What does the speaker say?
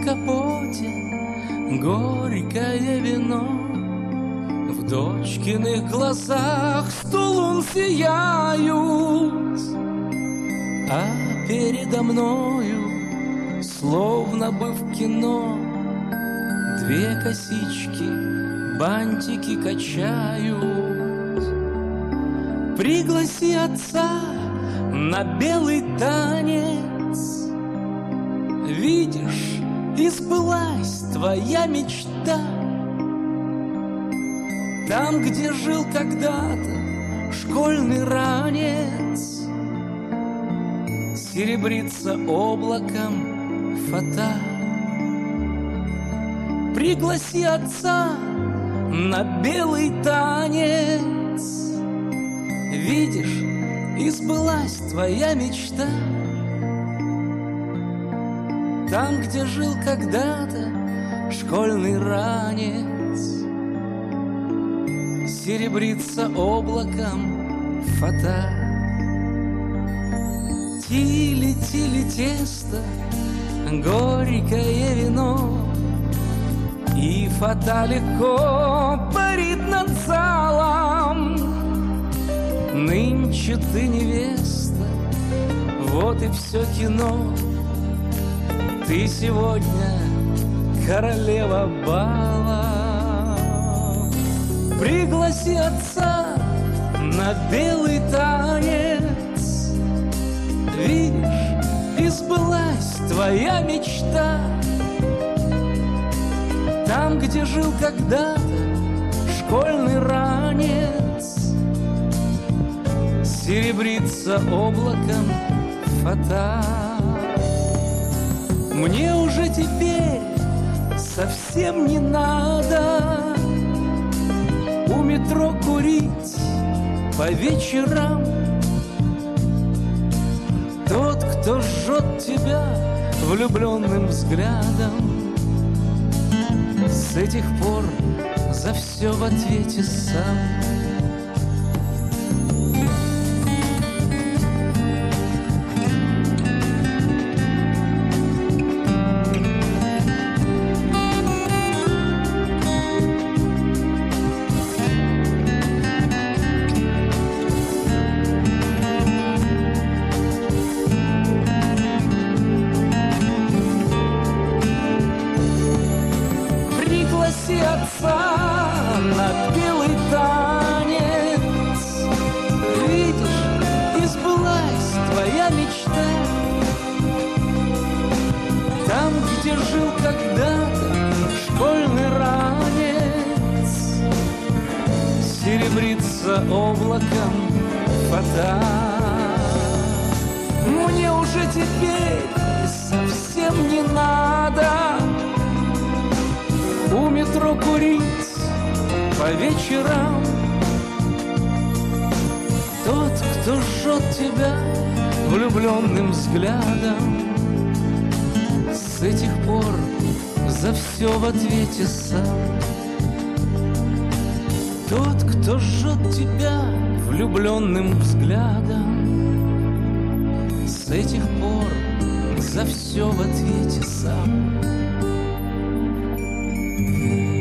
капоте горькое вино. В дочкиных глазах сто лун сияют, а передо мною, словно бы в кино, две косички бантики качают. Пригласи отца на белый танец. Видишь, избылась твоя мечта. Там, где жил когда-то школьный ранец, серебрится облаком фата. Пригласи отца на белый танец. Видишь, избылась твоя мечта. Там, где жил когда-то школьный ранец, серебрится облаком фата. Тили-тили тесто, горькое вино, и фата легко парит над залом. Нынче ты невеста, вот и все кино. Ты сегодня королева бала. Пригласи отца на белый танец. Видишь, избылась твоя мечта. Там, где жил когда-то школьный ранец, серебрится облаком фата. Мне уже теперь совсем не надо у метро курить по вечерам. Тот, кто жжет тебя влюбленным взглядом, с этих пор за все в ответе сам. Пригласи отца на белый танец. Видишь, избылась твоя мечта. Там, где жил когда-то школьный ранец, серебрится облаком фата. Мне уже теперь совсем не надо у метро курить по вечерам. Тот, кто жжет тебя влюбленным взглядом, с этих пор за все в ответе сам. Тот, кто жжет тебя влюбленным взглядом, с этих пор за все в ответе сам.